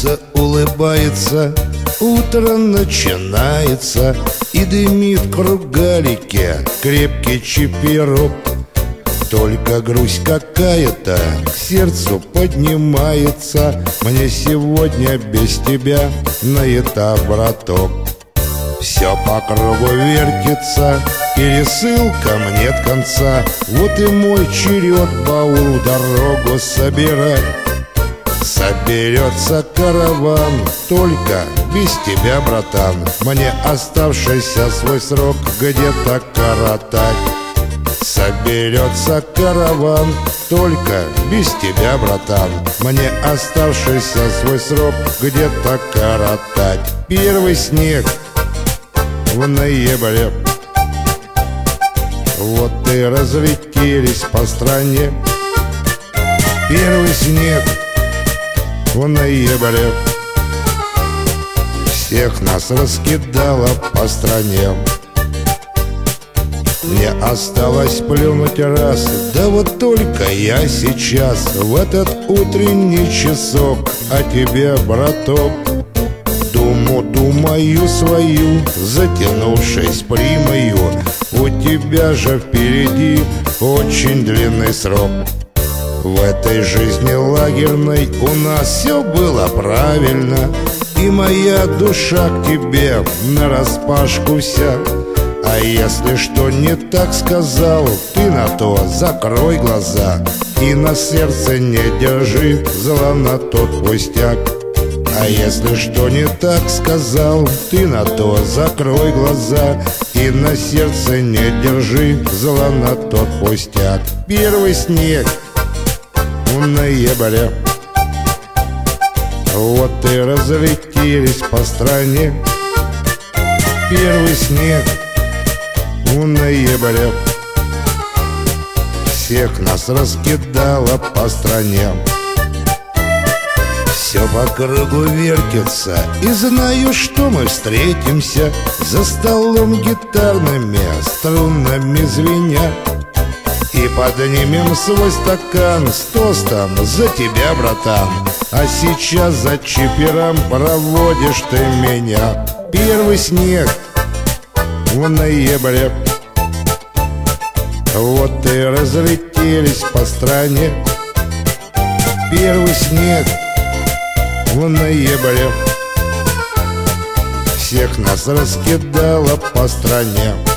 Солнце улыбается, утро начинается, и дымит кругалике крепкий чипирок. Только грусть какая-то к сердцу поднимается. Мне сегодня без тебя на этап, браток. Все по кругу вертится, пересылкам нет конца. Вот и мой черед баул дорогу собирать. Соберется караван, только без тебя, братан, мне оставшийся свой срок где-то коротать. Соберется караван, только без тебя, братан, мне оставшийся свой срок где-то коротать. Первый снег в ноябре, вот и разлетелись по стране. Первый снег в ноябре всех нас раскидало по стране. Мне осталось плюнуть раз, да вот только я сейчас в этот утренний часок о тебе, браток. Думаю свою, затянувшись примою, у тебя же впереди очень длинный срок. В этой жизни лагерной у нас все было правильно, и моя душа к тебе нараспашку вся. А если что не так сказал, ты на то закрой глаза и на сердце не держи зла на тот пустяк. А если что не так сказал, ты на то закрой глаза и на сердце не держи зла на тот пустяк. Первый снег в ноябре, вот и разлетелись по стране. Первый снег в ноябре всех нас раскидало по стране. Все по кругу вертится, и знаю, что мы встретимся за столом гитарными струнами звеня. И поднимем свой стакан с тостом за тебя, братан. А сейчас за чипером проводишь ты меня. Первый снег в ноябре, вот и разлетелись по стране. Первый снег в ноябре всех нас раскидало по стране.